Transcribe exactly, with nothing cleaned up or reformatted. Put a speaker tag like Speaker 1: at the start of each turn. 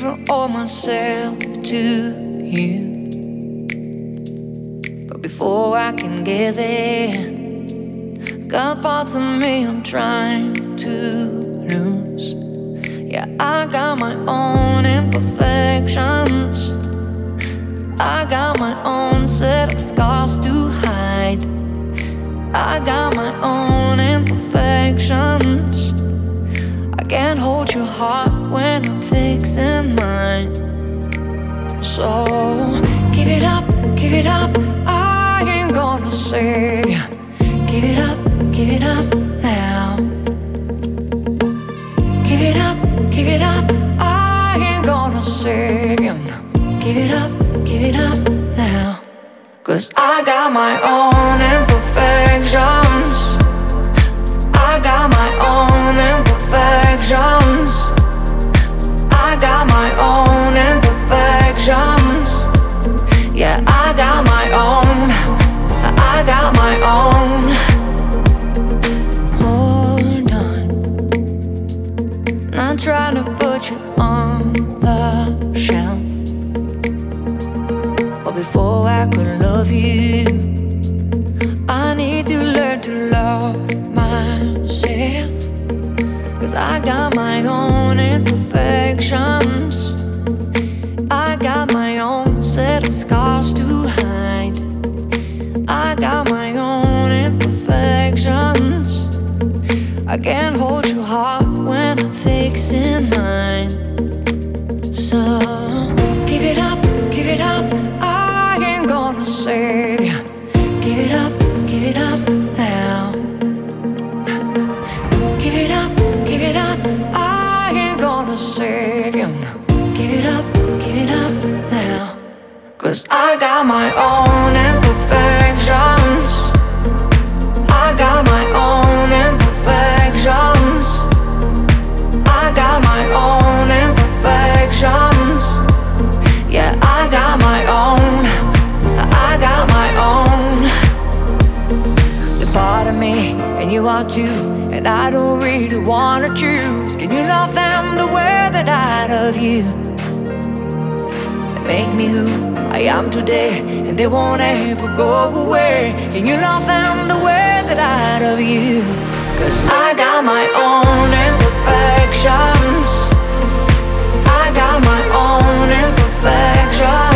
Speaker 1: given all myself to you. But before I can get there, got parts of me I'm trying to lose. Yeah, I got my own imperfections. I got my own set of scars to hide. I got my own imperfections. I can't hold your heart when I'm fixing mine. So give it up, give it up, I ain't gonna save you. Give it up, give it up now. Give it up, give it up, I ain't gonna save you. Give it up, give it up now. Cause I got my own imperfections. I got my own imperfections. I got my own imperfections. Yeah, I got my own. I got my own. Hold on, not trying to put you on the shelf, but before I could love you, I need to learn to love myself. Cause I got my own imperfections. I got my own set of scars to hide. I got my own imperfections. I can't hold your heart when I'm fixing mine. So give it up, give it up, I ain't gonna save you. Give it up, give it up now. Give it up, give it up, I ain't gonna save you. Give it up, give it up now. Cause I got my own imperfections. I got my own imperfections. I got my own imperfections. Yeah, I got my own. I got my own. They're part of me, and you are too. And I don't really wanna choose. Can you love them the way that I love you? They make me who I am today, and they won't ever go away. Can you love them the way that I love you? Cause I got my own imperfections. I got my own imperfections.